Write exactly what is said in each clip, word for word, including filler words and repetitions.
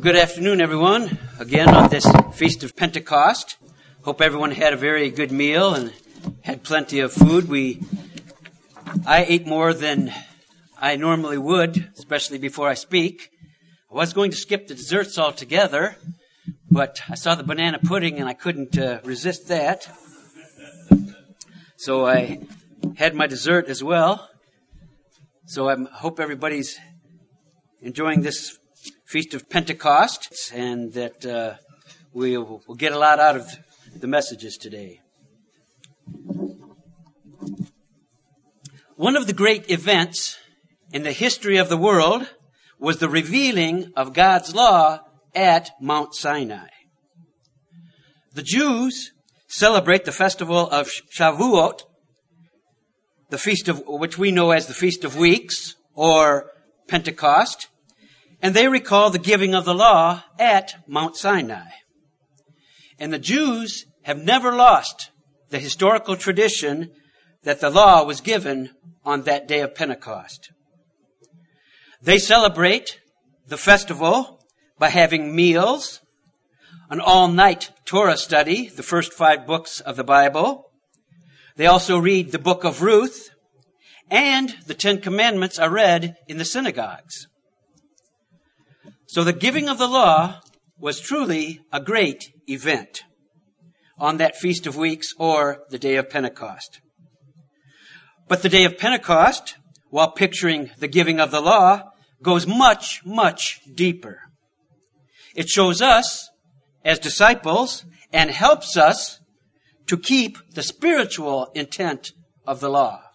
Good afternoon, everyone. Again on this Feast of Pentecost. Hope everyone had a very good meal and had plenty of food. We, I ate more than I normally would, especially before I speak. I was going to skip the desserts altogether, but I saw the banana pudding and I couldn't uh, resist that. So I had my dessert as well. So I hope everybody's enjoying this Feast of Pentecost, and that uh, we'll, we'll get a lot out of the messages today. One of the great events in the history of the world was the revealing of God's law at Mount Sinai. The Jews celebrate the festival of Shavuot, the feast of which we know as the Feast of Weeks or Pentecost. And they recall the giving of the law at Mount Sinai. And the Jews have never lost the historical tradition that the law was given on that day of Pentecost. They celebrate the festival by having meals, an all-night Torah study, the first five books of the Bible. They also read the book of Ruth, and the Ten Commandments are read in the synagogues. So the giving of the law was truly a great event on that Feast of Weeks or the day of Pentecost. But the day of Pentecost, while picturing the giving of the law, goes much, much deeper. It shows us as disciples and helps us to keep the spiritual intent of the law.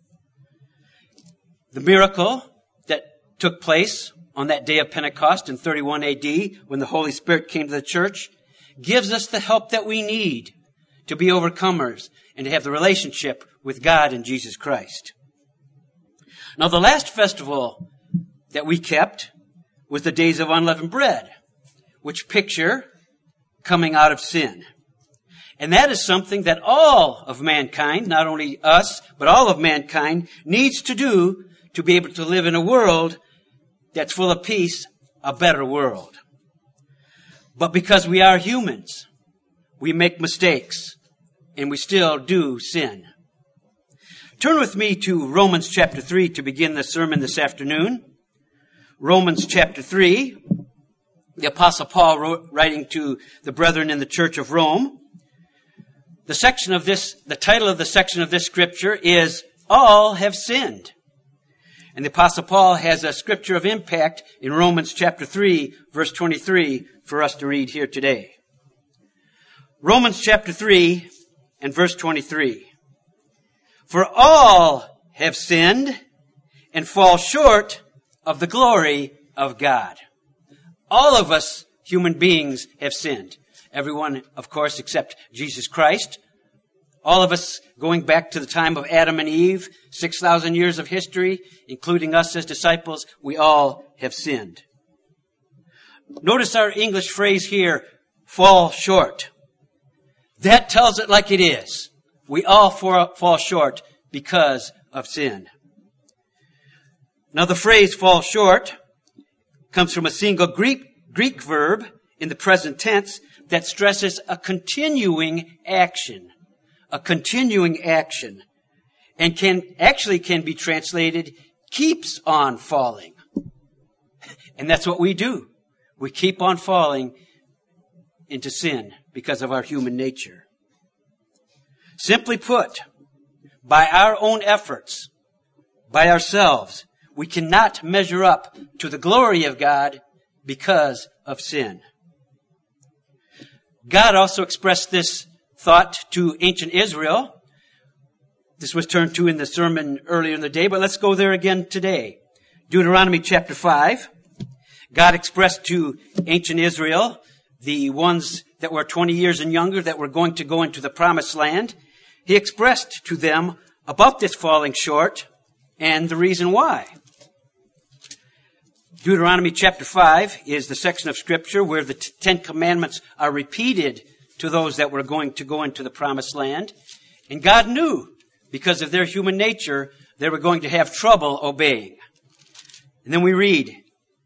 The miracle that took place on that day of Pentecost in thirty-one A D, when the Holy Spirit came to the church, gives us the help that we need to be overcomers and to have the relationship with God and Jesus Christ. Now, the last festival that we kept was the Days of Unleavened Bread, which picture coming out of sin. And that is something that all of mankind, not only us, but all of mankind, needs to do to be able to live in a world that's full of peace, a better world. But because we are humans, we make mistakes, and we still do sin. Turn with me to Romans chapter three to begin the sermon this afternoon. Romans chapter three, the Apostle Paul wrote, writing to the brethren in the church of Rome. The section of this, the title of the section of this scripture is, All Have Sinned. And the Apostle Paul has a scripture of impact in Romans chapter three, verse twenty-three, for us to read here today. Romans chapter three and verse twenty-three. For all have sinned and fall short of the glory of God. All of us human beings have sinned. Everyone, of course, except Jesus Christ. All of us, going back to the time of Adam and Eve, six thousand years of history, including us as disciples, we all have sinned. Notice our English phrase here, fall short. That tells it like it is. We all fall short because of sin. Now the phrase fall short comes from a single Greek, Greek verb in the present tense that stresses a continuing action. A continuing action, and can actually can be translated keeps on falling. And that's what we do. We keep on falling into sin because of our human nature. Simply put, by our own efforts, by ourselves, we cannot measure up to the glory of God because of sin. God also expressed this thought to ancient Israel. This was turned to in the sermon earlier in the day, but let's go there again today. Deuteronomy chapter five. God expressed to ancient Israel, the ones that were twenty years and younger that were going to go into the promised land. He expressed to them about this falling short and the reason why. Deuteronomy chapter five is the section of scripture where the Ten Commandments are repeated to those that were going to go into the promised land. And God knew, because of their human nature, they were going to have trouble obeying. And then we read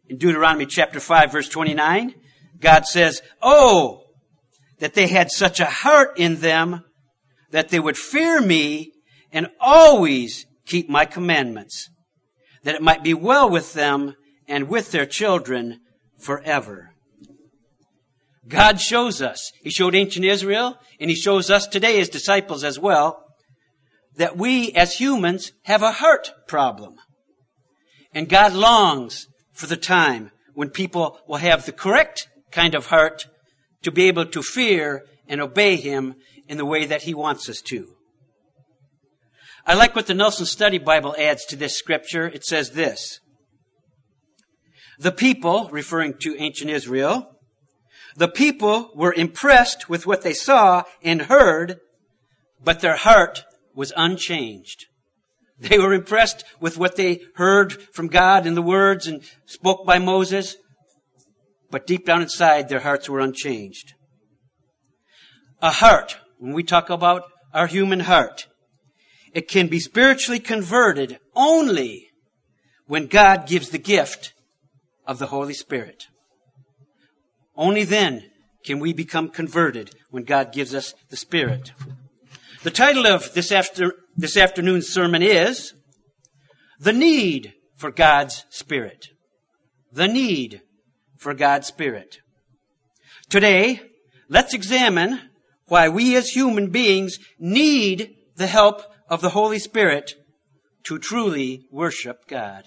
in Deuteronomy chapter five, verse twenty-nine, God says, "Oh, that they had such a heart in them that they would fear me and always keep my commandments, that it might be well with them and with their children forever." God shows us, He showed ancient Israel, and He shows us today as disciples as well, that we as humans have a heart problem. And God longs for the time when people will have the correct kind of heart to be able to fear and obey Him in the way that He wants us to. I like what the Nelson Study Bible adds to this scripture. It says this: the people, referring to ancient Israel, the people were impressed with what they saw and heard, but their heart was unchanged. They were impressed with what they heard from God in the words and spoke by Moses, but deep down inside, their hearts were unchanged. A heart, when we talk about our human heart, it can be spiritually converted only when God gives the gift of the Holy Spirit. Only then can we become converted, when God gives us the Spirit. The title of this after, this afternoon's sermon is The Need for God's Spirit. The Need for God's Spirit. Today, let's examine why we as human beings need the help of the Holy Spirit to truly worship God.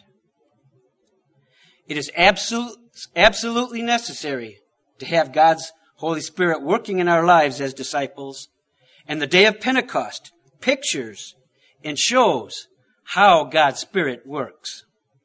It is absolute, absolutely necessary to have God's Holy Spirit working in our lives as disciples. And the day of Pentecost pictures and shows how God's Spirit works.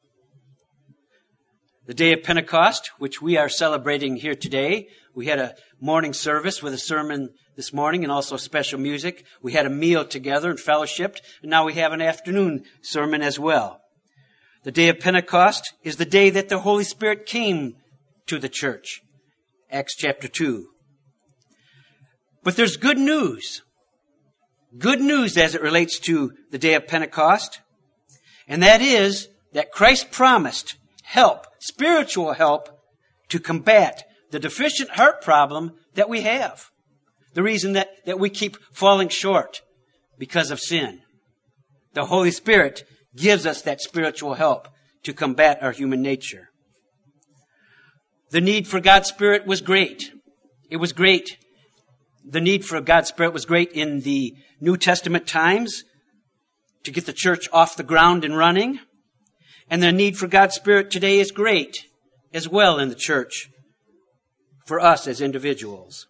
The day of Pentecost, which we are celebrating here today, we had a morning service with a sermon this morning and also special music. We had a meal together and fellowshiped, and now we have an afternoon sermon as well. The day of Pentecost is the day that the Holy Spirit came to the church. Acts chapter two. But there's good news. Good news as it relates to the day of Pentecost. And that is that Christ promised help, spiritual help, to combat the deficient heart problem that we have. The reason that, that we keep falling short because of sin. The Holy Spirit gives us that spiritual help to combat our human nature. The need for God's Spirit was great. It was great. The need for God's Spirit was great in the New Testament times to get the church off the ground and running. And the need for God's Spirit today is great as well in the church for us as individuals.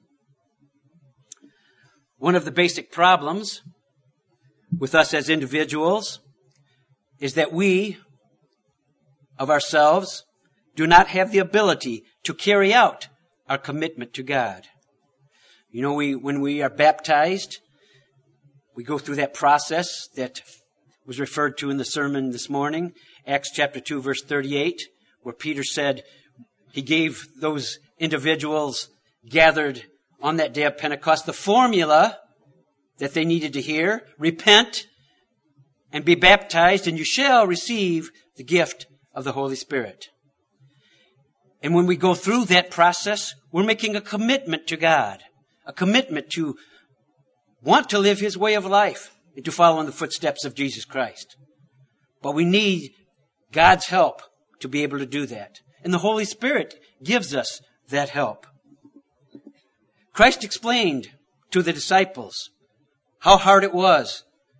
One of the basic problems with us as individuals is that we, of ourselves, do not have the ability to carry out our commitment to God. You know, we when we are baptized, we go through that process that was referred to in the sermon this morning, Acts chapter two, verse thirty-eight, where Peter said he gave those individuals gathered on that day of Pentecost the formula that they needed to hear: repent and be baptized, and you shall receive the gift of the Holy Spirit. And when we go through that process, we're making a commitment to God, a commitment to want to live His way of life and to follow in the footsteps of Jesus Christ. But we need God's help to be able to do that. And the Holy Spirit gives us that help. Christ explained to the disciples how hard it was,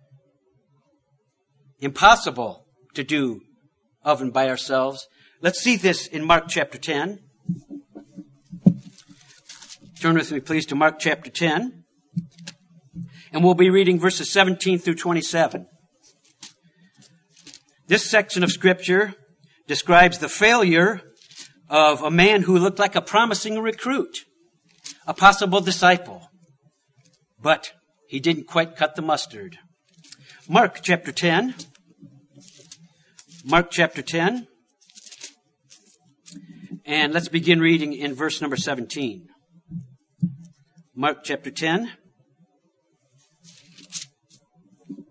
impossible to do of and by ourselves. Let's see this in Mark chapter ten. Turn with me, please, to Mark chapter ten. And we'll be reading verses seventeen through twenty-seven. This section of Scripture describes the failure of a man who looked like a promising recruit, a possible disciple. But he didn't quite cut the mustard. Mark chapter ten. Mark chapter ten. And let's begin reading in verse number seventeen. Mark chapter ten,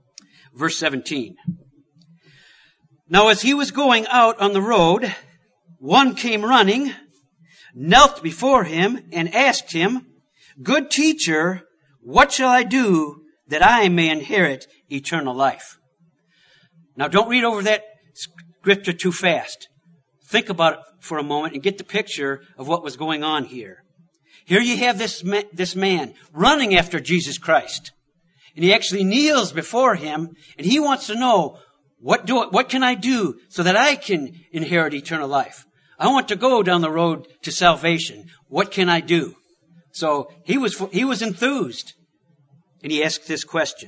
verse seventeen. Now as he was going out on the road, one came running, knelt before him, and asked him, "Good teacher, what shall I do that I may inherit eternal life?" Now, don't read over that scripture too fast. Think about it for a moment and get the picture of what was going on here. Here you have this ma- this man running after Jesus Christ. And he actually kneels before him, and he wants to know, what do what can I do so that I can inherit eternal life? I want to go down the road to salvation. What can I do? So he was he was enthused, and he asked this question.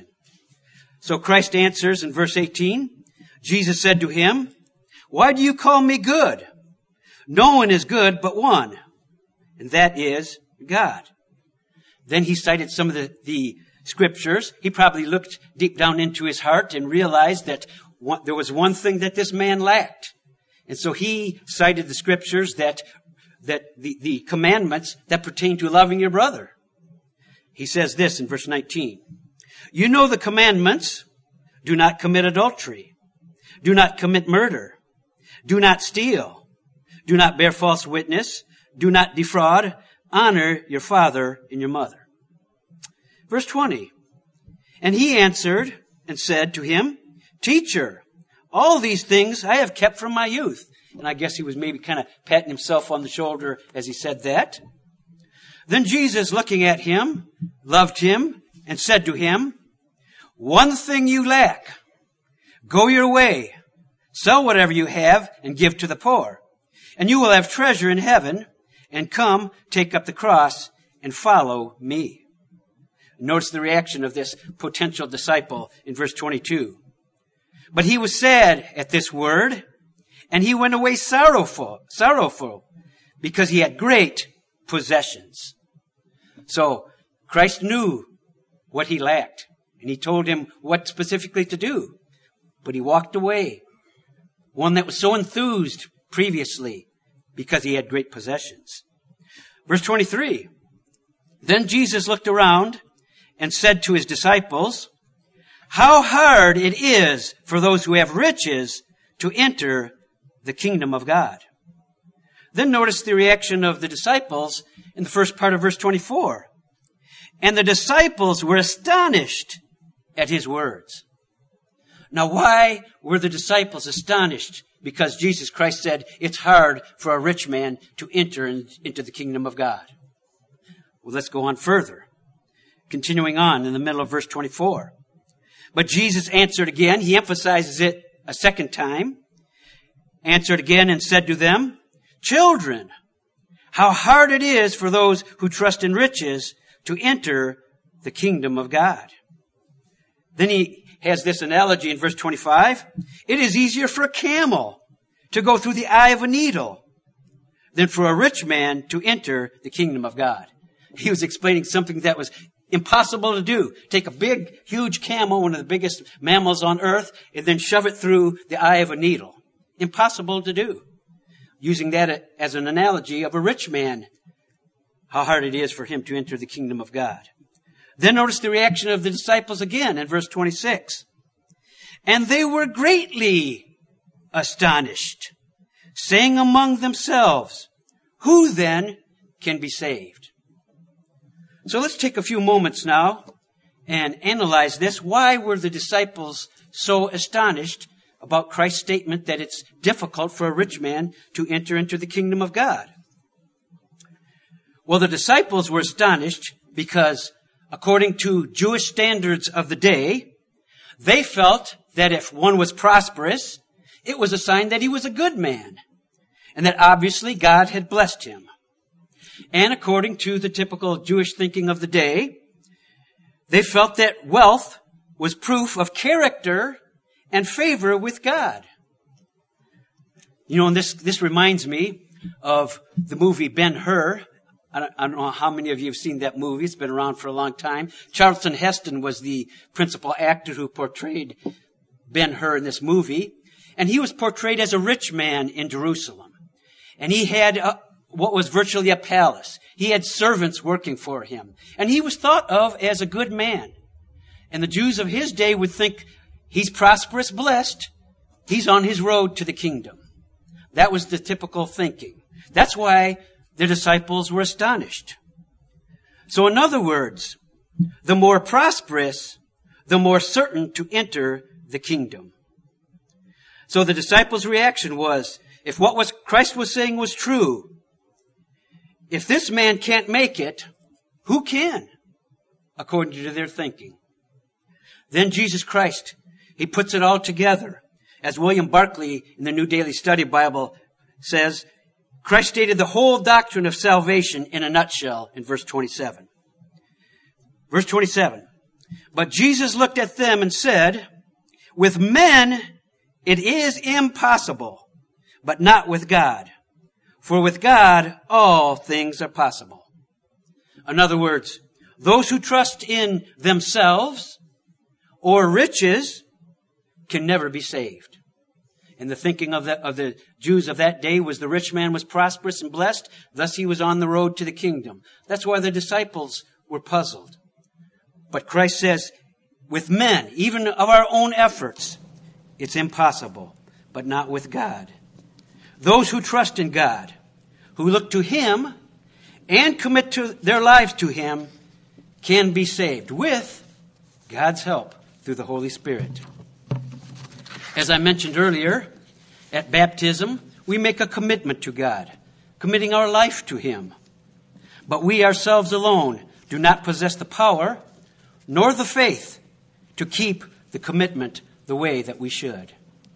So Christ answers in verse eighteen. Jesus said to him, "Why do you call me good? No one is good but one, and that is God." Then he cited some of the, the scriptures. He probably looked deep down into his heart and realized that one, there was one thing that this man lacked. And so he cited the scriptures that, that the, the commandments that pertain to loving your brother. He says this in verse nineteen. "You know the commandments. Do not commit adultery. Do not commit murder. Do not steal. Do not bear false witness. Do not defraud. Honor your father and your mother." Verse twenty. "And he answered and said to him, 'Teacher, all these things I have kept from my youth.'" And I guess he was maybe kind of patting himself on the shoulder as he said that. Then Jesus, looking at him, loved him and said to him, "One thing you lack. Go your way, sell whatever you have and give to the poor, and you will have treasure in heaven, and come, take up the cross and follow me." Notice the reaction of this potential disciple in verse twenty-two. "But he was sad at this word, and he went away sorrowful, sorrowful, because he had great possessions." So Christ knew what he lacked, and he told him what specifically to do. But he walked away, one that was so enthused previously because he had great possessions. Verse twenty-three. Then Jesus looked around and said to his disciples, "How hard it is for those who have riches to enter the kingdom of God." Then notice the reaction of the disciples in the first part of verse twenty-four. "And the disciples were astonished at his words." Now, why were the disciples astonished? Because Jesus Christ said it's hard for a rich man to enter in, into the kingdom of God. Well, let's go on further. Continuing on in the middle of verse twenty-four. "But Jesus answered again," he emphasizes it a second time, "answered again and said to them, 'Children, how hard it is for those who trust in riches to enter the kingdom of God.'" Then he has this analogy in verse twenty-five. "It is easier for a camel to go through the eye of a needle than for a rich man to enter the kingdom of God." He was explaining something that was impossible to do. Take a big, huge camel, one of the biggest mammals on earth, and then shove it through the eye of a needle. Impossible to do. Using that as an analogy of a rich man, how hard it is for him to enter the kingdom of God. Then notice the reaction of the disciples again in verse twenty-six. "And they were greatly astonished, saying among themselves, 'Who then can be saved?'" So let's take a few moments now and analyze this. Why were the disciples so astonished about Christ's statement that it's difficult for a rich man to enter into the kingdom of God? Well, the disciples were astonished because, according to Jewish standards of the day, they felt that if one was prosperous, it was a sign that he was a good man, and that obviously God had blessed him. And according to the typical Jewish thinking of the day, they felt that wealth was proof of character and favor with God. You know, and this, this reminds me of the movie Ben-Hur. I don't, I don't know how many of you have seen that movie. It's been around for a long time. Charlton Heston was the principal actor who portrayed Ben-Hur in this movie. And he was portrayed as a rich man in Jerusalem. And he had a, what was virtually a palace. He had servants working for him. And he was thought of as a good man. And the Jews of his day would think, he's prosperous, blessed. He's on his road to the kingdom. That was the typical thinking. That's why the disciples were astonished. So in other words, the more prosperous, the more certain to enter the kingdom. So the disciples' reaction was, if what was Christ was saying was true, if this man can't make it, who can? According to their thinking. Then Jesus Christ, he puts it all together. As William Barclay in the New Daily Study Bible says, Christ stated the whole doctrine of salvation in a nutshell in verse twenty-seven. Verse twenty-seven. But Jesus looked at them and said, with men it is impossible, but not with God. For with God all things are possible. In other words, those who trust in themselves or riches can never be saved. And the thinking of the, of the Jews of that day was the rich man was prosperous and blessed, thus he was on the road to the kingdom. That's why the disciples were puzzled. But Christ says, with men, even of our own efforts, it's impossible, but not with God. Those who trust in God, who look to Him and commit to their lives to Him, can be saved with God's help through the Holy Spirit. As I mentioned earlier, at baptism, we make a commitment to God, committing our life to Him. But we ourselves alone do not possess the power nor the faith to keep the commitment the way that we should.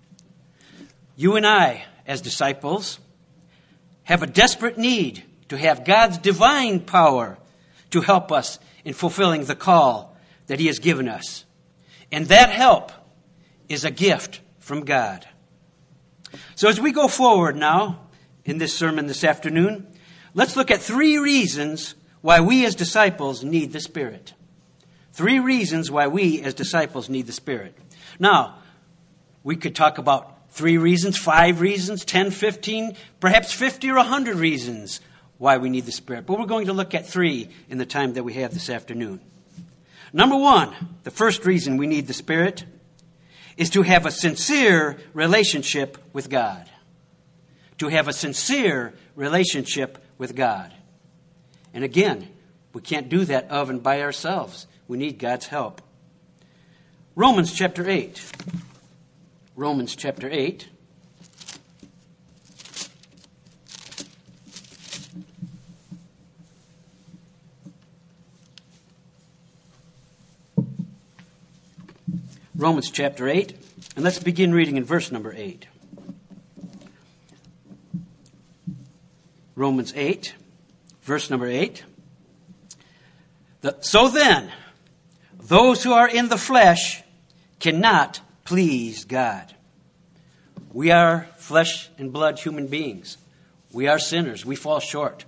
You and I, as disciples, have a desperate need to have God's divine power to help us in fulfilling the call that He has given us. And that help is a gift from God. So as we go forward now in this sermon this afternoon, let's look at three reasons why we as disciples need the Spirit. Three reasons why we as disciples need the Spirit. Now, we could talk about three reasons, five reasons, ten, fifteen, perhaps fifty or one hundred reasons why we need the Spirit. But we're going to look at three in the time that we have this afternoon. Number one, the first reason we need the Spirit is to have a sincere relationship with God. To have a sincere relationship with God. And again, we can't do that of and by ourselves. We need God's help. Romans chapter eight. Romans chapter eight. Romans chapter eight, and let's begin reading in verse number eight. Romans eight, verse number eight. The, so then, those who are in the flesh cannot please God. We are flesh and blood human beings. We are sinners. We fall short.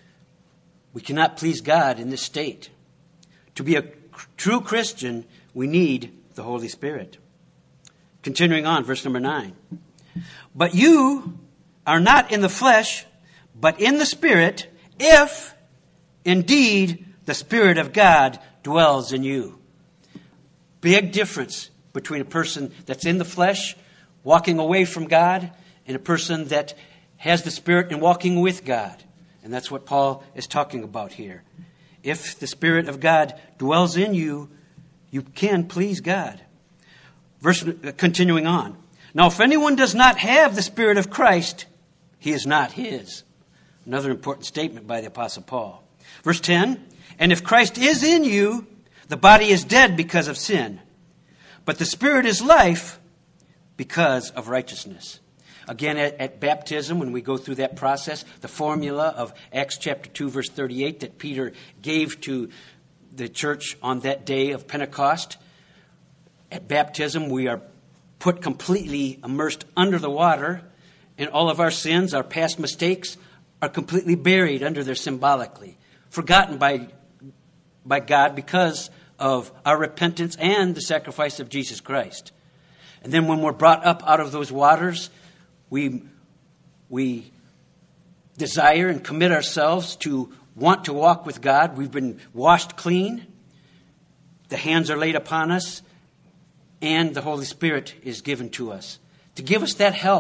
We cannot please God in this state. To be a true Christian, we need the Holy Spirit. Continuing on, verse number nine. But you are not in the flesh, but in the Spirit, if indeed the Spirit of God dwells in you. Big difference between a person that's in the flesh, walking away from God, and a person that has the Spirit and walking with God. And that's what Paul is talking about here. If the Spirit of God dwells in you, you can please God. Verse continuing on. Now, if anyone does not have the Spirit of Christ, he is not his. Another important statement by the Apostle Paul. Verse ten. And if Christ is in you, the body is dead because of sin, but the Spirit is life because of righteousness. Again, at, at baptism, when we go through that process, the formula of Acts chapter two, verse thirty-eight that Peter gave to the church on that day of Pentecost. At baptism, we are put completely immersed under the water, and all of our sins, our past mistakes, are completely buried under there symbolically, forgotten by, by God because of our repentance and the sacrifice of Jesus Christ. And then when we're brought up out of those waters, we, we desire and commit ourselves to want to walk with God. We've been washed clean. The hands are laid upon us. And the Holy Spirit is given to us to give us that help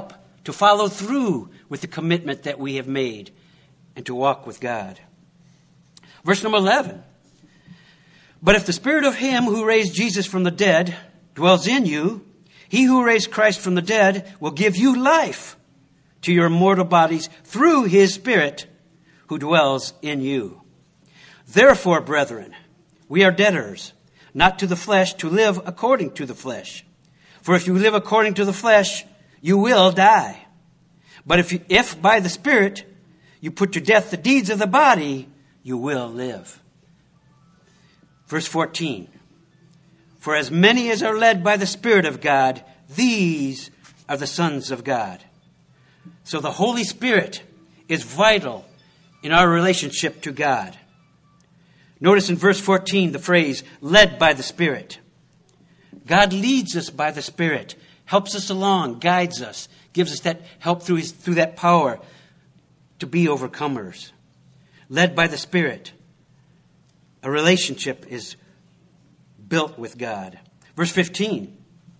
to follow through with the commitment that we have made and to walk with God. Verse number eleven. But if the Spirit of him who raised Jesus from the dead dwells in you, he who raised Christ from the dead will give you life to your mortal bodies through his Spirit who dwells in you. Therefore, brethren, we are debtors, not to the flesh, to live according to the flesh. For if you live according to the flesh, you will die. But if, you, if by the Spirit you put to death the deeds of the body, you will live. Verse fourteen. For as many as are led by the Spirit of God, these are the sons of God. So the Holy Spirit is vital in our relationship to God. Notice in verse fourteen the phrase, led by the Spirit. God leads us by the Spirit, helps us along, guides us, gives us that help through his, through that power to be overcomers. Led by the Spirit. A relationship is built with God. Verse fifteen.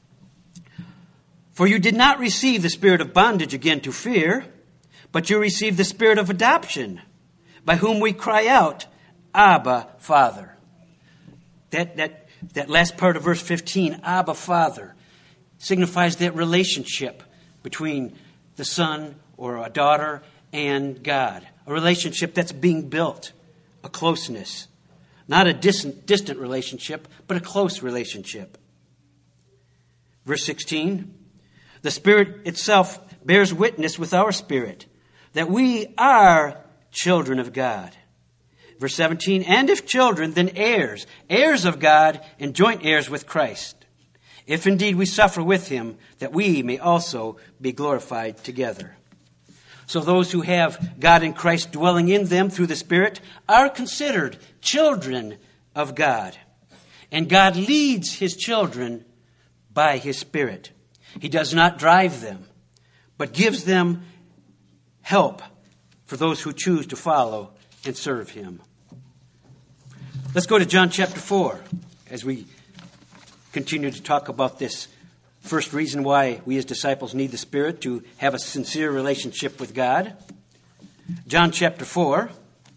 For you did not receive the spirit of bondage again to fear, but you received the spirit of adoption, by whom we cry out, Abba, Father. That, that, that last part of verse fifteen, Abba, Father, signifies that relationship between the son or a daughter and God. A relationship that's being built, a closeness. Not a distant, distant relationship, but a close relationship. Verse sixteen, the Spirit itself bears witness with our spirit that we are children of God. Verse seventeen, and if children, then heirs, heirs of God and joint heirs with Christ. If indeed we suffer with him, that we may also be glorified together. So those who have God and Christ dwelling in them through the Spirit are considered children of God. And God leads his children by his Spirit. He does not drive them, but gives them help for those who choose to follow and serve him. Let's go to John chapter four as we continue to talk about this first reason why we as disciples need the Spirit, to have a sincere relationship with God. John chapter four.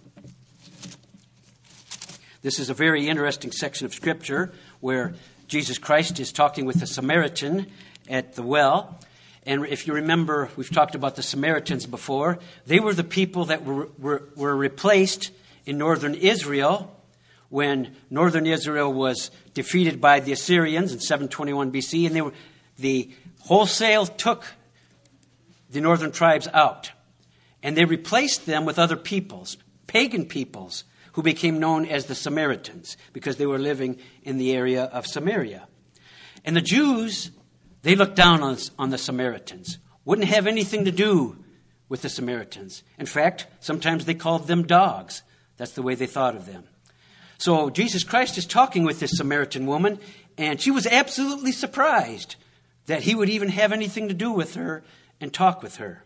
This is a very interesting section of Scripture where Jesus Christ is talking with a Samaritan at the well. And if you remember, we've talked about the Samaritans before. They were the people that were, were, were replaced in northern Israel when northern Israel was defeated by the Assyrians in seven twenty-one B C. And they were the wholesale took the northern tribes out. And they replaced them with other peoples, pagan peoples, who became known as the Samaritans because they were living in the area of Samaria. And the Jews, they looked down on, on the Samaritans, wouldn't have anything to do with the Samaritans. In fact, sometimes they called them dogs. That's the way they thought of them. So Jesus Christ is talking with this Samaritan woman, and she was absolutely surprised that he would even have anything to do with her and talk with her.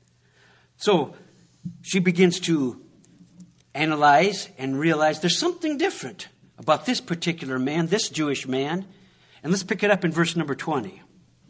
So she begins to analyze and realize there's something different about this particular man, this Jewish man. And let's pick it up in verse number twenty.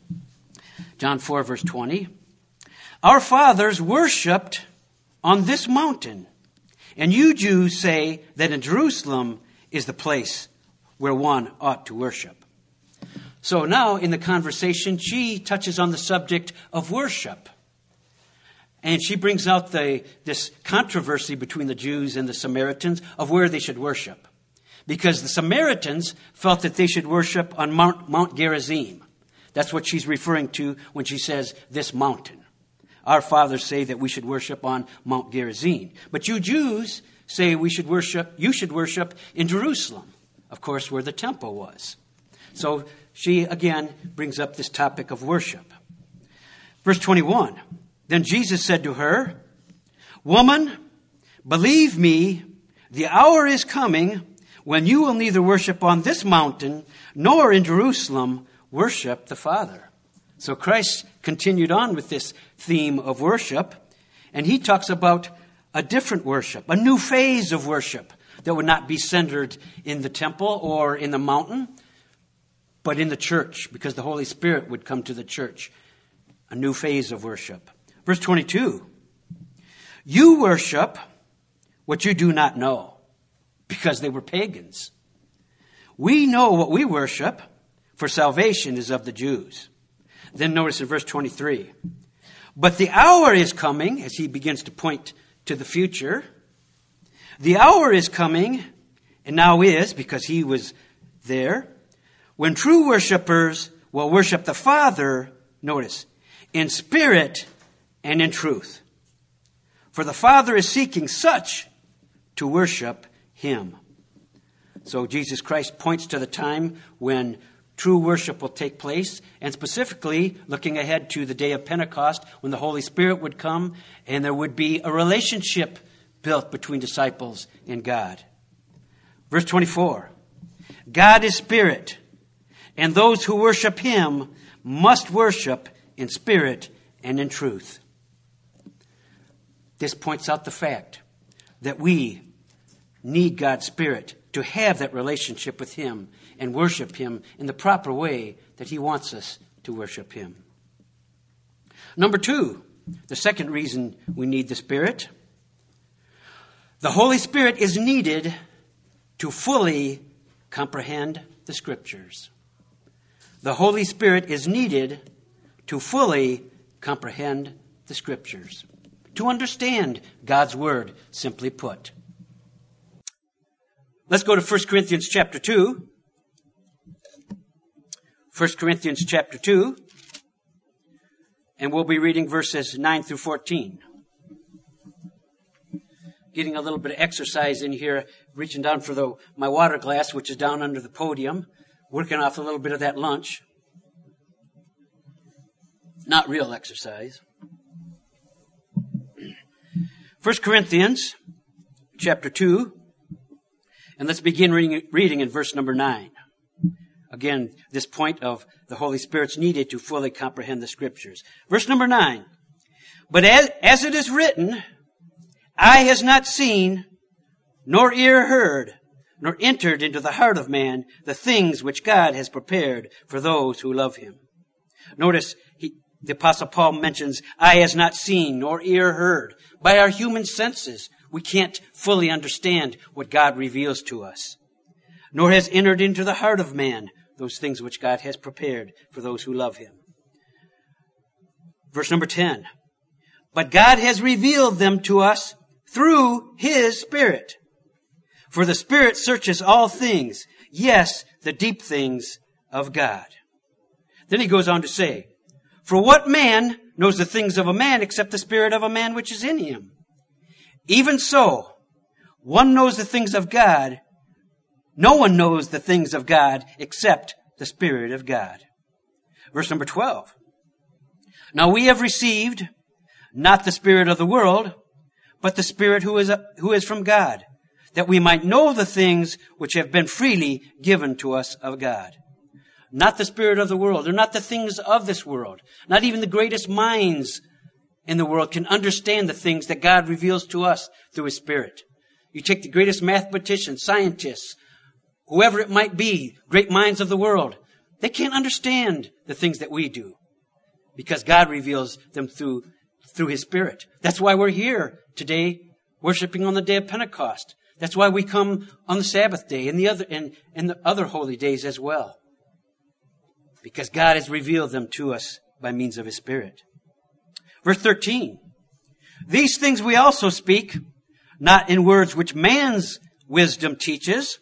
John four, verse twenty. Our fathers worshipped on this mountain, and you Jews say that in Jerusalem is the place where one ought to worship. So now in the conversation, she touches on the subject of worship. And she brings out the, this controversy between the Jews and the Samaritans of where they should worship. Because the Samaritans felt that they should worship on Mount, Mount Gerizim. That's what she's referring to when she says this mountain. Our fathers say that we should worship on Mount Gerizim. But you Jews say we should worship, you should worship in Jerusalem, of course, where the temple was. So she again brings up this topic of worship. Verse twenty-one. Then Jesus said to her, Woman, believe me, the hour is coming when you will neither worship on this mountain nor in Jerusalem worship the Father. So Christ continued on with this theme of worship, and he talks about a different worship, a new phase of worship that would not be centered in the temple or in the mountain, but in the church, because the Holy Spirit would come to the church a new phase of worship. Verse twenty-two, you worship what you do not know, because they were pagans. We know what we worship, for salvation is of the Jews. Then notice in verse twenty-three, but the hour is coming, as he begins to point to the future. The hour is coming, and now is, because he was there, when true worshipers will worship the Father, notice, in spirit and in truth. For the Father is seeking such to worship him. So Jesus Christ points to the time when true worship will take place, and specifically looking ahead to the day of Pentecost, when the Holy Spirit would come and there would be a relationship built between disciples and God. Verse twenty-four, God is spirit, and those who worship him must worship in spirit and in truth. This points out the fact that we need God's Spirit to have that relationship with him and worship him in the proper way that he wants us to worship him. Number two, the second reason we need the Spirit. The Holy Spirit is needed to fully comprehend the Scriptures. The Holy Spirit is needed to fully comprehend the Scriptures, to understand God's Word, simply put. Let's go to First Corinthians chapter two. First Corinthians chapter two. And we'll be reading verses nine through fourteen. Getting a little bit of exercise in here, reaching down for the, my water glass, which is down under the podium, working off a little bit of that lunch. Not real exercise. First Corinthians chapter two. And let's begin reading, reading in verse number nine. Again, this point of the Holy Spirit's needed to fully comprehend the Scriptures. Verse number nine. But as, as it is written, eye has not seen, nor ear heard, nor entered into the heart of man the things which God has prepared for those who love him. Notice he, the Apostle Paul mentions, eye has not seen, nor ear heard. By our human senses, we can't fully understand what God reveals to us. Nor has entered into the heart of man those things which God has prepared for those who love him. Verse number ten. But God has revealed them to us through his Spirit. For the Spirit searches all things, yes, the deep things of God. Then he goes on to say, for what man knows the things of a man except the spirit of a man which is in him? Even so, one knows the things of God. No one knows the things of God except the Spirit of God. Verse number twelve. Now we have received not the spirit of the world, but the Spirit who is, who is from God, that we might know the things which have been freely given to us of God. Not the spirit of the world, or not the things of this world. Not even the greatest minds in the world can understand the things that God reveals to us through his Spirit. You take the greatest mathematicians, scientists, whoever it might be, great minds of the world, they can't understand the things that we do because God reveals them through, through his Spirit. That's why we're here today worshiping on the day of Pentecost. That's why we come on the Sabbath day and the other, and, and the other holy days as well. Because God has revealed them to us by means of his Spirit. Verse thirteen. These things we also speak, not in words which man's wisdom teaches,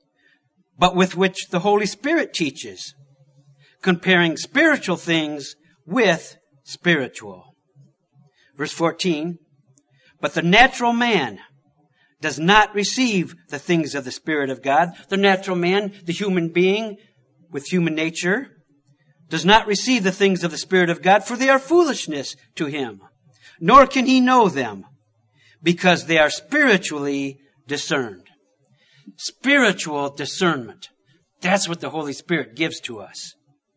but with which the Holy Spirit teaches, comparing spiritual things with spiritual. Verse fourteen. But the natural man does not receive the things of the Spirit of God. The natural man, the human being with human nature, does not receive the things of the Spirit of God, for they are foolishness to him. Nor can he know them, because they are spiritually discerned. Spiritual discernment. That's what the Holy Spirit gives to us.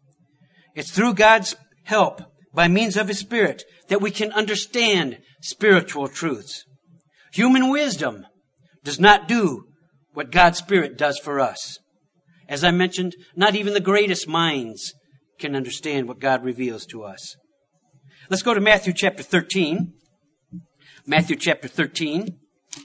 It's through God's help, by means of his Spirit, that we can understand spiritual truths. Human wisdom does not do what God's Spirit does for us. As I mentioned, not even the greatest minds can understand what God reveals to us. Let's go to Matthew chapter thirteen. Matthew chapter thirteen.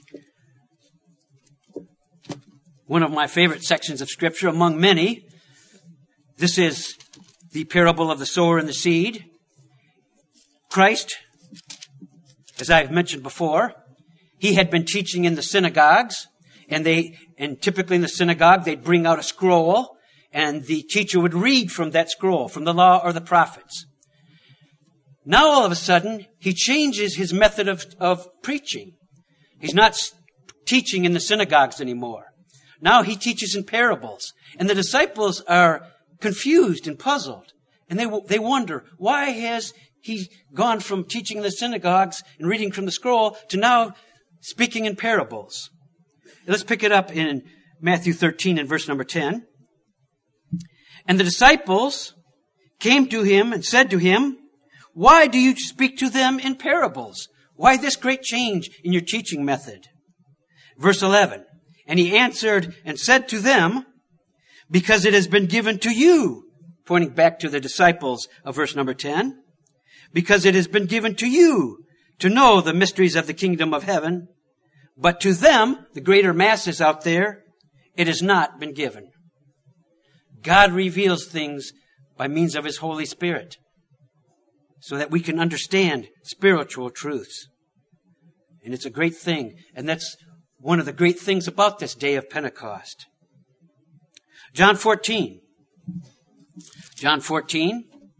One of my favorite sections of Scripture among many. This is the parable of the sower and the seed. Christ, as I've mentioned before, he had been teaching in the synagogues, and they, and typically in the synagogue, they'd bring out a scroll, and the teacher would read from that scroll, from the law or the prophets. Now all of a sudden, he changes his method of, of preaching. He's not teaching in the synagogues anymore. Now he teaches in parables. And the disciples are confused and puzzled. And they, they wonder, why has he gone from teaching in the synagogues and reading from the scroll to now speaking in parables? Let's pick it up in Matthew thirteen and verse number ten. And the disciples came to him and said to him, why do you speak to them in parables? Why this great change in your teaching method? Verse eleven. And he answered and said to them, because it has been given to you, pointing back to the disciples of verse number ten, because it has been given to you to know the mysteries of the kingdom of heaven, but to them, the greater masses out there, it has not been given. God reveals things by means of his Holy Spirit so that we can understand spiritual truths. And it's a great thing. And that's one of the great things about this day of Pentecost. John fourteen. John fourteen.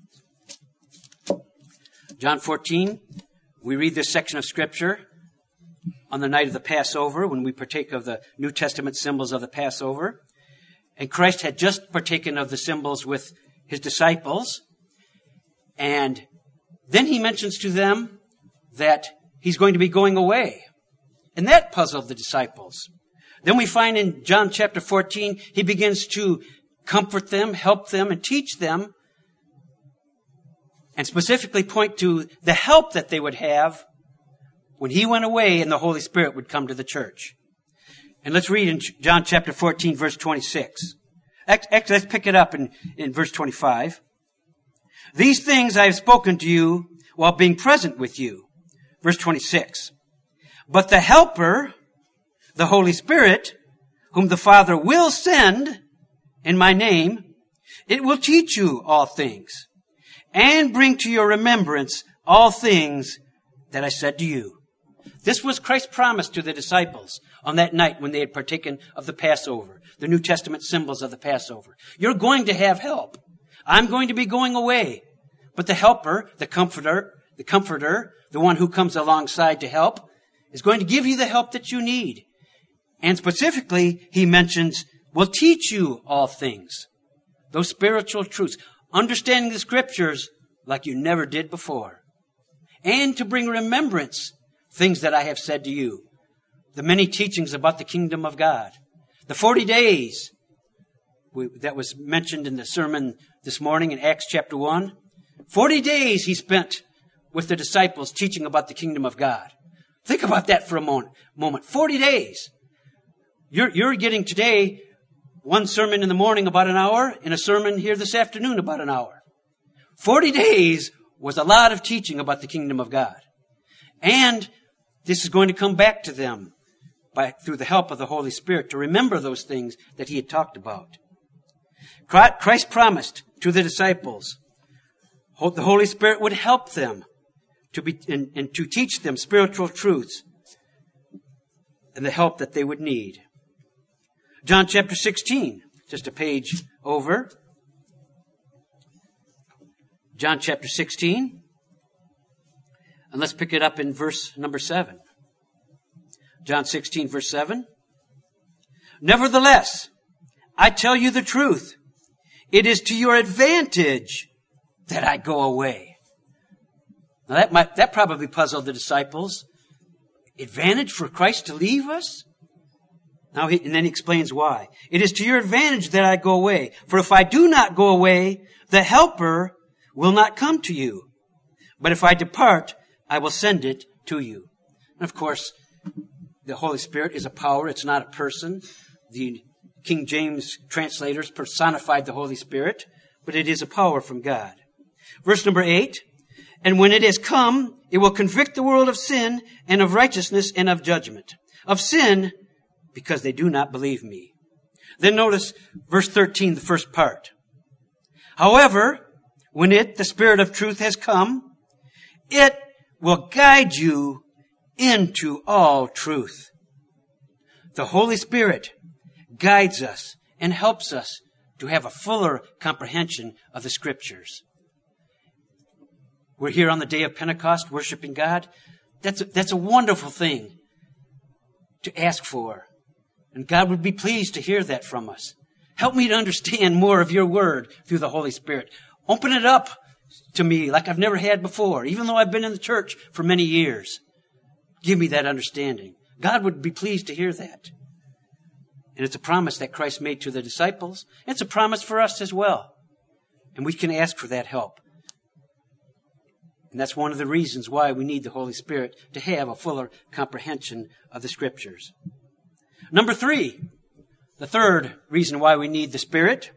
John fourteen. We read this section of Scripture on the night of the Passover when we partake of the New Testament symbols of the Passover. And Christ had just partaken of the symbols with his disciples. And then he mentions to them that he's going to be going away. And that puzzled the disciples. Then we find in John chapter fourteen, he begins to comfort them, help them, and teach them, and specifically point to the help that they would have when he went away and the Holy Spirit would come to the church. And let's read in John chapter fourteen, verse twenty-six. Actually, let's pick it up in, in verse twenty-five. These things I have spoken to you while being present with you. Verse twenty-six. But the Helper, the Holy Spirit, whom the Father will send in my name, it will teach you all things and bring to your remembrance all things that I said to you. This was Christ's promise to the disciples on that night when they had partaken of the Passover, the New Testament symbols of the Passover. You're going to have help. I'm going to be going away. But the Helper, the Comforter, the Comforter, the one who comes alongside to help, is going to give you the help that you need. And specifically, he mentions, will teach you all things. Those spiritual truths. Understanding the Scriptures like you never did before. And to bring remembrance things that I have said to you. The many teachings about the kingdom of God. The forty days we, that was mentioned in the sermon this morning in Acts chapter one. Forty days he spent with the disciples teaching about the kingdom of God. Think about that for a moment. moment. Forty days. You're, you're getting today one sermon in the morning about an hour and a sermon here this afternoon about an hour. Forty days was a lot of teaching about the kingdom of God. And this is going to come back to them by through the help of the Holy Spirit to remember those things that he had talked about. Christ promised to the disciples the Holy Spirit would help them to be and, and to teach them spiritual truths and the help that they would need. John chapter sixteen, just a page over. John chapter sixteen. And let's pick it up in verse number seven. John sixteen, verse seven. Nevertheless, I tell you the truth. It is to your advantage that I go away. Now that might, that probably puzzled the disciples. Advantage for Christ to leave us? Now he, and then he explains why. It is to your advantage that I go away. For if I do not go away, the Helper will not come to you. But if I depart, I will send it to you. And of course, the Holy Spirit is a power. It's not a person. The King James translators personified the Holy Spirit, but it is a power from God. Verse number eight. And when it is come, it will convict the world of sin and of righteousness and of judgment. Of sin, because they do not believe me. Then notice verse thirteen, the first part. However, when it, the Spirit of truth, has come, it will guide you into all truth. The Holy Spirit guides us and helps us to have a fuller comprehension of the Scriptures. We're here on the day of Pentecost worshiping God. That's a, that's a wonderful thing to ask for. And God would be pleased to hear that from us. Help me to understand more of your word through the Holy Spirit. Open it up to me like I've never had before, even though I've been in the church for many years. Give me that understanding. God would be pleased to hear that. And it's a promise that Christ made to the disciples. It's a promise for us as well. And we can ask for that help. And that's one of the reasons why we need the Holy Spirit, to have a fuller comprehension of the Scriptures. Number three, the third reason why we need the Spirit,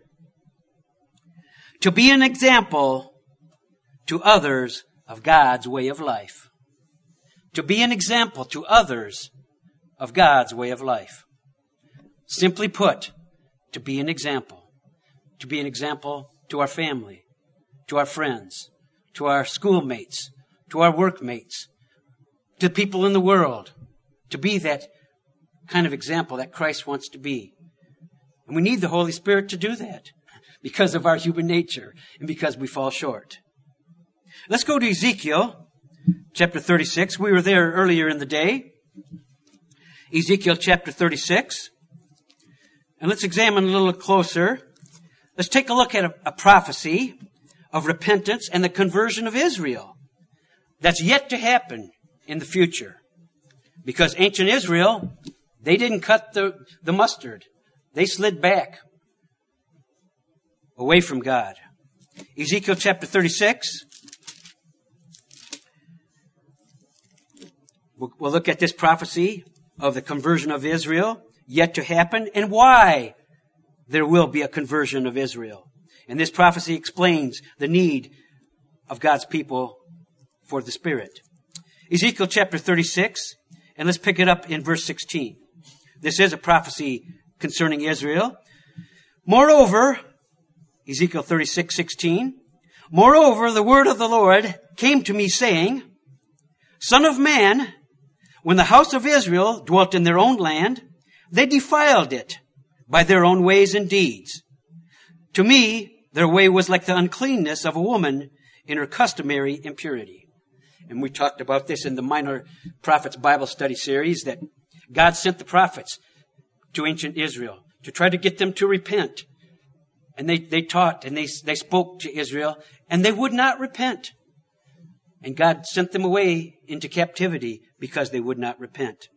to be an example to others of God's way of life. To be an example to others of God's way of life. Simply put, to be an example. To be an example to our family, to our friends, to our schoolmates, to our workmates, to people in the world. To be that kind of example that Christ wants to be. And we need the Holy Spirit to do that because of our human nature and because we fall short. Let's go to Ezekiel chapter thirty-six. We were there earlier in the day. Ezekiel chapter thirty-six. And let's examine a little closer. Let's take a look at a, a prophecy of repentance and the conversion of Israel that's yet to happen in the future. Because ancient Israel, they didn't cut the, the mustard. They slid back away from God. Ezekiel chapter thirty-six. We'll, we'll look at this prophecy of the conversion of Israel yet to happen and why there will be a conversion of Israel. And this prophecy explains the need of God's people for the Spirit. Ezekiel chapter thirty-six, and let's pick it up in verse sixteen. This is a prophecy concerning Israel. Moreover, Ezekiel thirty-six, sixteen, moreover, the word of the Lord came to me saying, Son of man, when the house of Israel dwelt in their own land, they defiled it by their own ways and deeds. To me, their way was like the uncleanness of a woman in her customary impurity. And we talked about this in the Minor Prophets Bible Study series, that God sent the prophets to ancient Israel to try to get them to repent. And they, they taught and they, they spoke to Israel, and they would not repent. And God sent them away into captivity because they would not repent.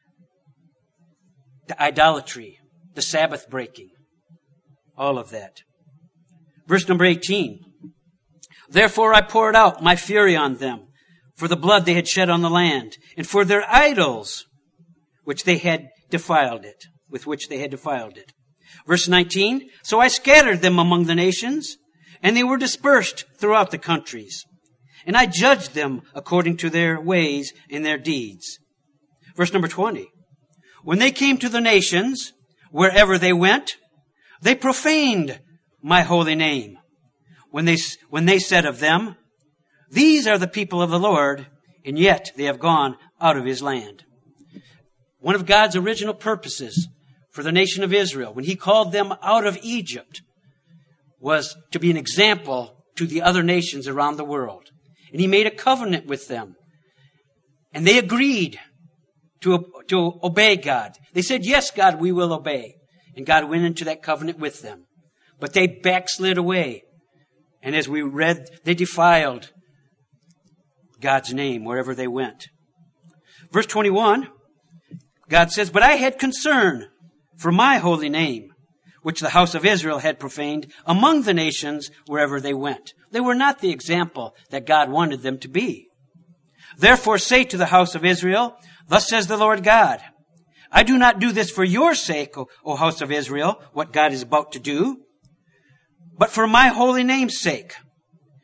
The idolatry, the Sabbath breaking, all of that. Verse number eighteen. Therefore I poured out my fury on them for the blood they had shed on the land, and for their idols, which they had defiled it, with which they had defiled it. Verse nineteen. So I scattered them among the nations, and they were dispersed throughout the countries. And I judged them according to their ways and their deeds. Verse number twenty. When they came to the nations, wherever they went, they profaned my holy name. When they, when they said of them, these are the people of the Lord, and yet they have gone out of his land. One of God's original purposes for the nation of Israel, when he called them out of Egypt, was to be an example to the other nations around the world. And he made a covenant with them. And they agreed to, to obey God. They said, yes, God, we will obey. And God went into that covenant with them. But they backslid away. And as we read, they defiled God's name wherever they went. Verse twenty-one, God says, but I had concern for my holy name, which the house of Israel had profaned among the nations wherever they went. They were not the example that God wanted them to be. Therefore say to the house of Israel, thus says the Lord God, I do not do this for your sake, O, o house of Israel, what God is about to do, but for my holy name's sake,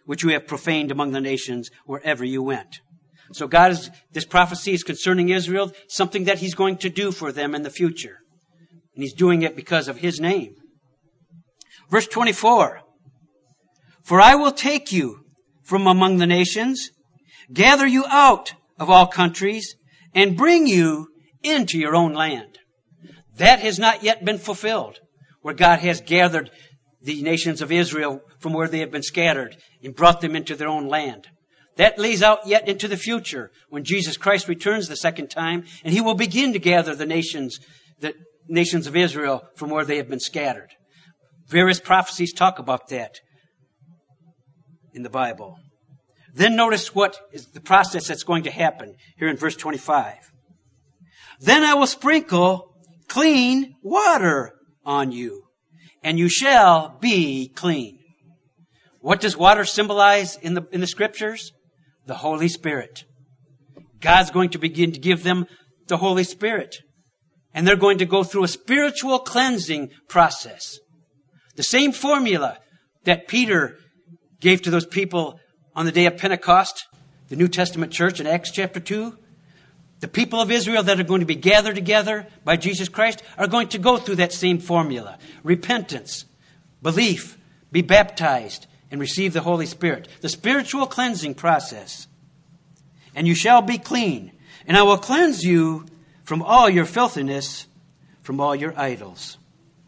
which you have profaned among the nations wherever you went. So God is, this prophecy is concerning Israel, something that he's going to do for them in the future. And he's doing it because of his name. Verse twenty-four. For I will take you from among the nations, gather you out of all countries, and bring you into your own land. That has not yet been fulfilled, where God has gathered the nations of Israel from where they have been scattered and brought them into their own land. That lays out yet into the future when Jesus Christ returns the second time, and he will begin to gather the nations, the nations of Israel from where they have been scattered. Various prophecies talk about that in the Bible. Then notice what is the process that's going to happen here in verse twenty-five. Then I will sprinkle clean water on you, and you shall be clean. What does water symbolize in the, in the scriptures? The Holy Spirit. God's going to begin to give them the Holy Spirit. And they're going to go through a spiritual cleansing process. The same formula that Peter gave to those people on the day of Pentecost, the New Testament church in Acts chapter two. The people of Israel that are going to be gathered together by Jesus Christ are going to go through that same formula. Repentance, belief, be baptized, and receive the Holy Spirit. The spiritual cleansing process. And you shall be clean. And I will cleanse you from all your filthiness, from all your idols.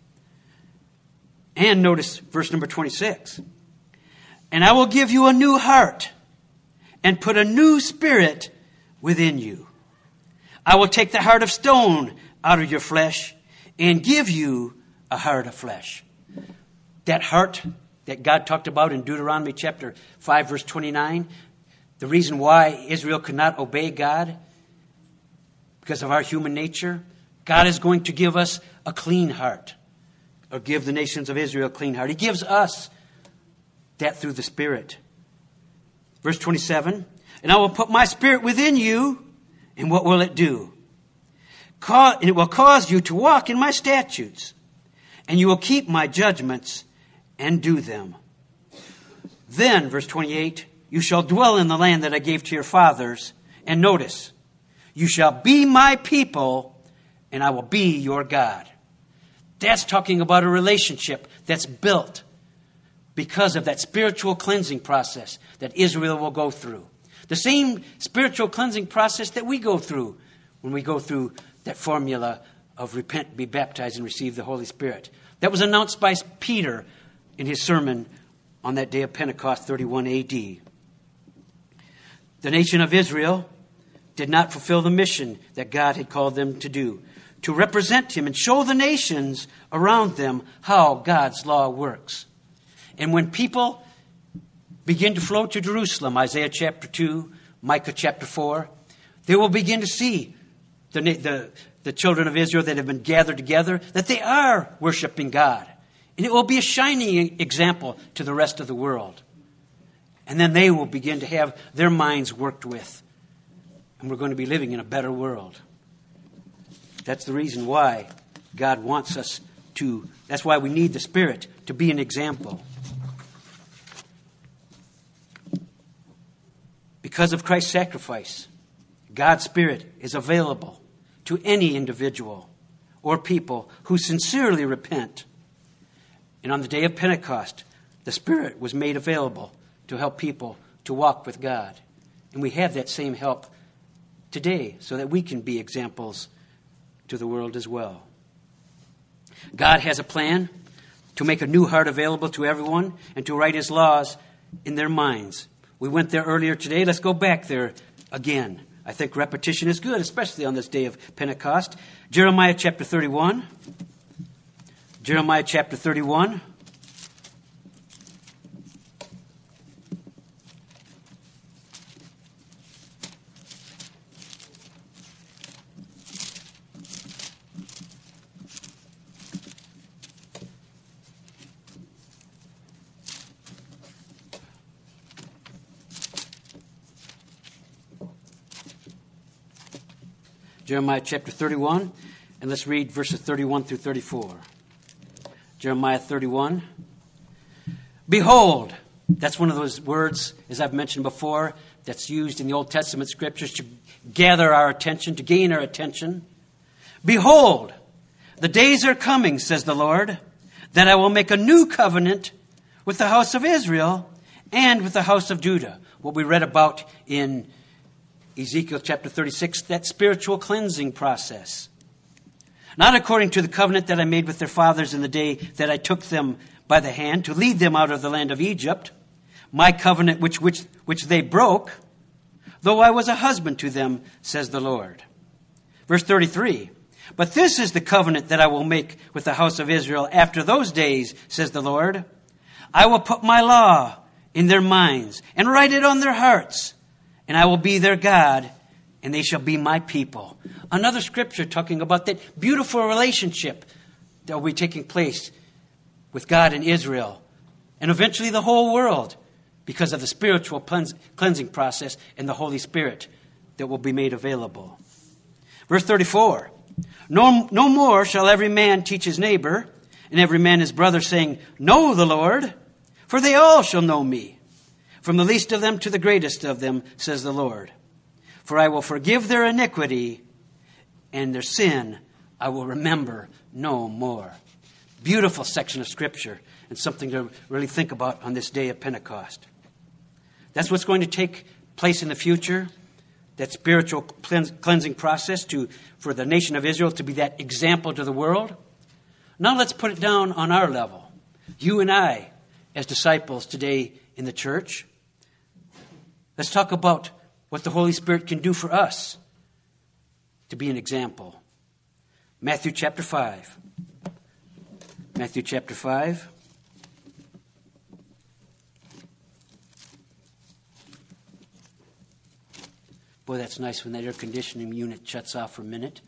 And notice verse number twenty-six. And I will give you a new heart and put a new spirit within you. I will take the heart of stone out of your flesh and give you a heart of flesh. That heart that God talked about in Deuteronomy chapter five, verse twenty-nine, the reason why Israel could not obey God because of our human nature, God is going to give us a clean heart, or give the nations of Israel a clean heart. He gives us that through the Spirit. Verse twenty-seven, and I will put my Spirit within you, and what will it do? And it will cause you to walk in my statutes, and you will keep my judgments and do them. Then, verse twenty-eight, you shall dwell in the land that I gave to your fathers. And notice, you shall be my people, and I will be your God. That's talking about a relationship that's built because of that spiritual cleansing process that Israel will go through. The same spiritual cleansing process that we go through when we go through that formula of repent, be baptized, and receive the Holy Spirit. That was announced by Peter in his sermon on that day of Pentecost, thirty-one A D. The nation of Israel did not fulfill the mission that God had called them to do, to represent him and show the nations around them how God's law works. And when people begin to flow to Jerusalem, Isaiah chapter two, Micah chapter four, they will begin to see the, the, the children of Israel that have been gathered together, that they are worshiping God. And it will be a shining example to the rest of the world. And then they will begin to have their minds worked with. And we're going to be living in a better world. That's the reason why God wants us to, that's why we need the Spirit to be an example. Because of Christ's sacrifice, God's Spirit is available to any individual or people who sincerely repent. And on the day of Pentecost, the Spirit was made available to help people to walk with God. And we have that same help today so that we can be examples to the world as well. God has a plan to make a new heart available to everyone and to write his laws in their minds. We went there earlier today. Let's go back there again. I think repetition is good, especially on this day of Pentecost. Jeremiah chapter thirty-one. Jeremiah chapter thirty-one. Jeremiah chapter thirty-one, and let's read verses thirty-one through thirty-four. Jeremiah thirty-one. Behold, That's one of those words, as I've mentioned before, that's used in the Old Testament scriptures to gather our attention, to gain our attention. Behold, the days are coming, says the Lord, that I will make a new covenant with the house of Israel and with the house of Judah. What we read about in Ezekiel chapter thirty-six, that spiritual cleansing process. Not according to the covenant that I made with their fathers in the day that I took them by the hand to lead them out of the land of Egypt, my covenant which, which, which they broke, though I was a husband to them, says the Lord. Verse thirty-three, but this is the covenant that I will make with the house of Israel after those days, says the Lord. I will put my law in their minds and write it on their hearts, and I will be their God, and they shall be my people. Another scripture talking about that beautiful relationship that will be taking place with God and Israel, and eventually the whole world, because of the spiritual cleansing process and the Holy Spirit that will be made available. Verse thirty-four, no, no more shall every man teach his neighbor, and every man his brother, saying, Know the Lord, for they all shall know me, from the least of them to the greatest of them, says the Lord. For I will forgive their iniquity, and their sin I will remember no more. Beautiful section of Scripture, and something to really think about on this day of Pentecost. That's what's going to take place in the future, that spiritual cleansing process to for the nation of Israel to be that example to the world. Now let's put it down on our level. You and I, as disciples today in the church, let's talk about what the Holy Spirit can do for us to be an example. Matthew chapter five. Matthew chapter five. Boy, that's nice when that air conditioning unit shuts off for a minute.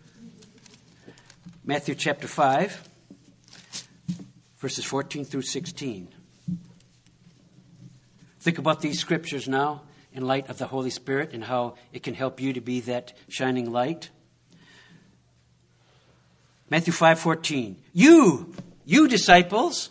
Matthew chapter five, verses fourteen through sixteen. Think about these scriptures now in light of the Holy Spirit and how it can help you to be that shining light. Matthew five fourteen. You, you disciples,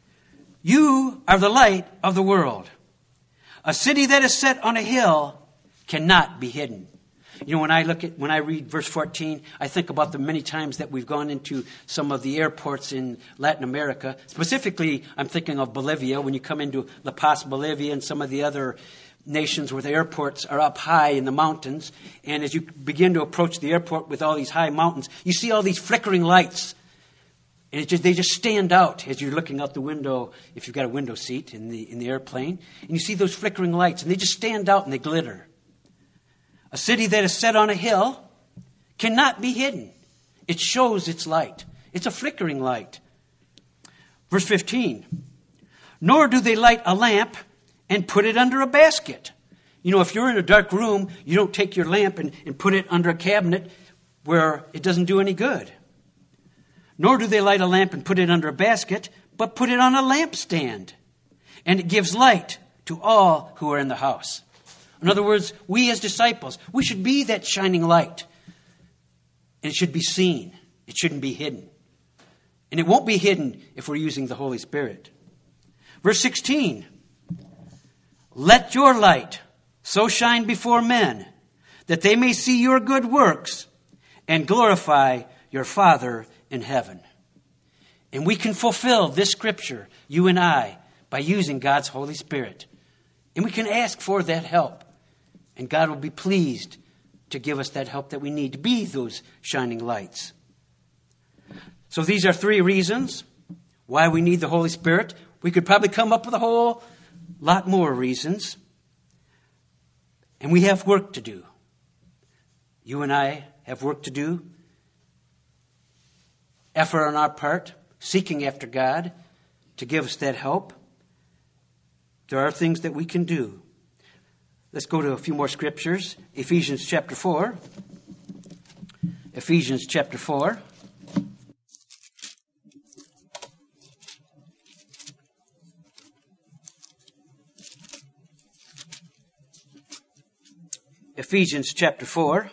you are the light of the world. A city that is set on a hill cannot be hidden. You know, when I look at, when I read verse fourteen, I think about the many times that we've gone into some of the airports in Latin America. Specifically, I'm thinking of Bolivia. When you come into La Paz, Bolivia, and some of the other nations where the airports are up high in the mountains. And as you begin to approach the airport with all these high mountains, you see all these flickering lights. And it just, they just stand out as you're looking out the window, if you've got a window seat in the, in the airplane. And you see those flickering lights, and they just stand out and they glitter. A city that is set on a hill cannot be hidden. It shows its light. It's a flickering light. Verse fifteen. Nor do they light a lamp and put it under a basket. You know, if you're in a dark room, you don't take your lamp and, and put it under a cabinet where it doesn't do any good. Nor do they light a lamp and put it under a basket, but put it on a lampstand. And it gives light to all who are in the house. In other words, we as disciples, we should be that shining light. And it should be seen. It shouldn't be hidden. And it won't be hidden if we're using the Holy Spirit. Verse sixteen. Let your light so shine before men that they may see your good works and glorify your Father in heaven. And we can fulfill this scripture, you and I, by using God's Holy Spirit. And we can ask for that help. And God will be pleased to give us that help that we need to be those shining lights. So these are three reasons why we need the Holy Spirit. We could probably come up with a whole lot more reasons. And we have work to do. You and I have work to do. Effort on our part, seeking after God to give us that help. There are things that we can do. Let's go to a few more scriptures. Ephesians chapter four. Ephesians chapter four. Ephesians chapter four.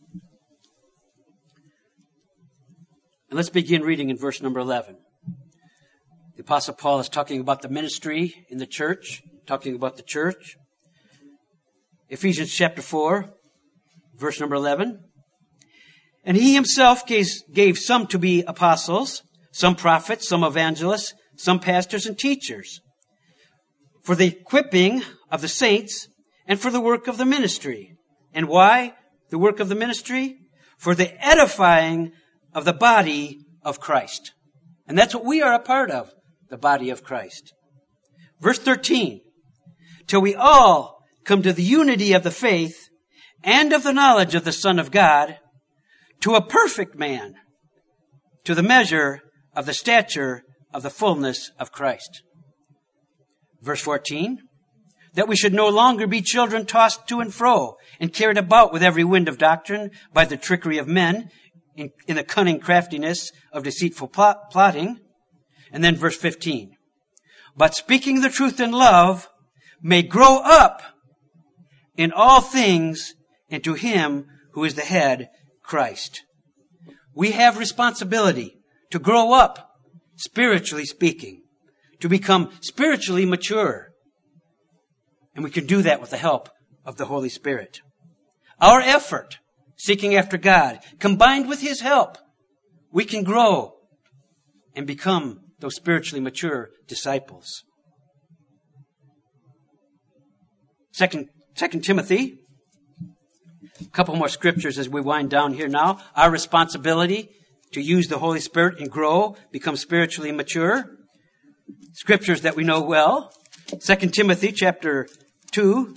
And let's begin reading in verse number eleven. The Apostle Paul is talking about the ministry in the church talking about the church. Ephesians chapter four, verse number eleven. And he himself gave, gave some to be apostles, some prophets, some evangelists, some pastors and teachers, for the equipping of the saints and for the work of the ministry. And why the work of the ministry? For the edifying of the body of Christ. And that's what we are a part of, the body of Christ. Verse thirteen, till we all come to the unity of the faith and of the knowledge of the Son of God, to a perfect man, to the measure of the stature of the fullness of Christ. Verse fourteen, that we should no longer be children tossed to and fro and carried about with every wind of doctrine by the trickery of men in, in the cunning craftiness of deceitful plot, plotting. And then verse fifteen, but speaking the truth in love may grow up in all things into him who is the head, Christ. We have responsibility to grow up, spiritually speaking, to become spiritually mature. And we can do that with the help of the Holy Spirit. Our effort, seeking after God, combined with His help, we can grow and become those spiritually mature disciples. Second, Second Timothy, a couple more scriptures as we wind down here now. Our responsibility to use the Holy Spirit and grow, become spiritually mature. Scriptures that we know well. Second Timothy chapter two.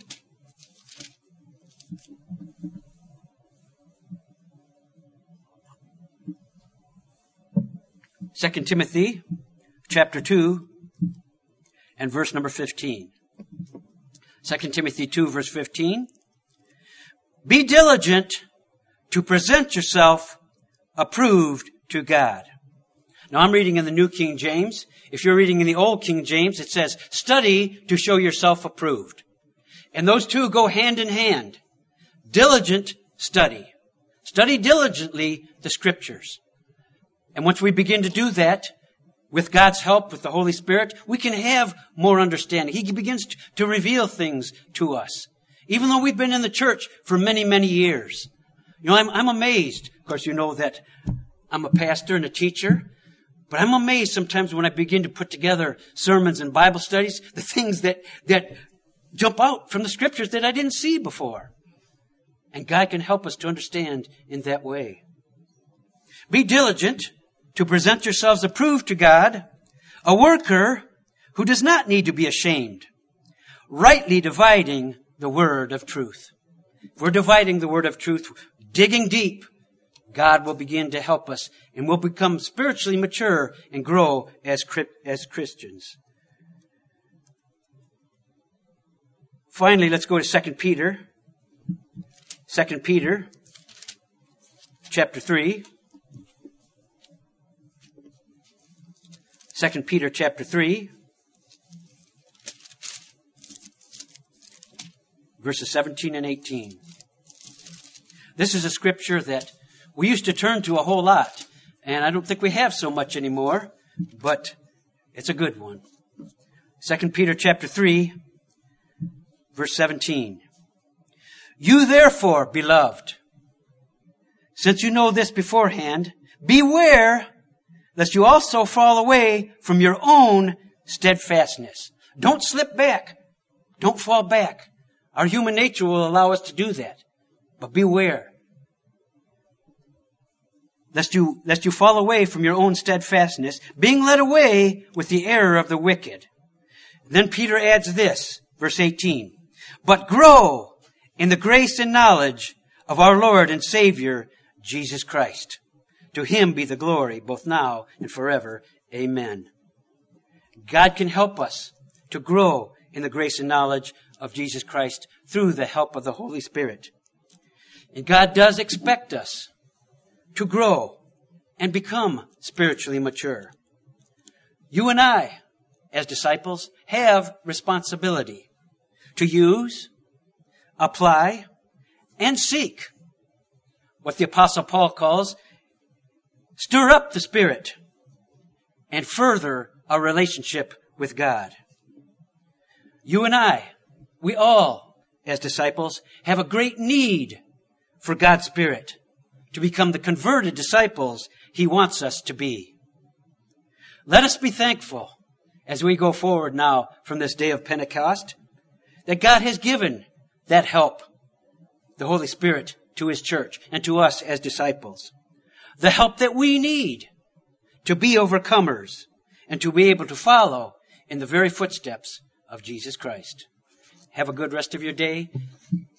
Second Timothy chapter two and verse number fifteen. Second Timothy two verse fifteen. Be diligent to present yourself approved to God. Now I'm reading in the New King James. If you're reading in the Old King James, it says, study to show yourself approved. And those two go hand in hand. Diligent study. Study diligently the Scriptures. And once we begin to do that, with God's help, with the Holy Spirit, we can have more understanding. He begins to reveal things to us. Even though we've been in the church for many, many years. You know, I'm, I'm amazed. Of course, you know that I'm a pastor and a teacher. But I'm amazed sometimes when I begin to put together sermons and Bible studies, the things that, that jump out from the Scriptures that I didn't see before. And God can help us to understand in that way. Be diligent to present yourselves approved to God, a worker who does not need to be ashamed, rightly dividing the word of truth. If we're dividing the word of truth, digging deep, God will begin to help us and we'll become spiritually mature and grow as, as Christians. Finally, let's go to Second Peter. Second Peter, chapter three. Second Peter, chapter three. Verses seventeen and eighteen. This is a scripture that we used to turn to a whole lot, and I don't think we have so much anymore, but it's a good one. Second Peter chapter three, verse seventeen. You therefore, beloved, since you know this beforehand, beware lest you also fall away from your own steadfastness. Don't slip back. Don't fall back. Our human nature will allow us to do that. But beware. Lest you, lest you fall away from your own steadfastness, being led away with the error of the wicked. Then Peter adds this, verse eighteen. But grow in the grace and knowledge of our Lord and Savior, Jesus Christ. To Him be the glory, both now and forever. Amen. God can help us to grow in the grace and knowledge of Jesus Christ through the help of the Holy Spirit. And God does expect us to grow and become spiritually mature. You and I, as disciples, have responsibility to use, apply, and seek what the Apostle Paul calls stir up the Spirit and further our relationship with God. You and I, we all, as disciples, have a great need for God's Spirit to become the converted disciples He wants us to be. Let us be thankful as we go forward now from this day of Pentecost that God has given that help, the Holy Spirit, to His church and to us as disciples. The help that we need to be overcomers and to be able to follow in the very footsteps of Jesus Christ. Have a good rest of your day.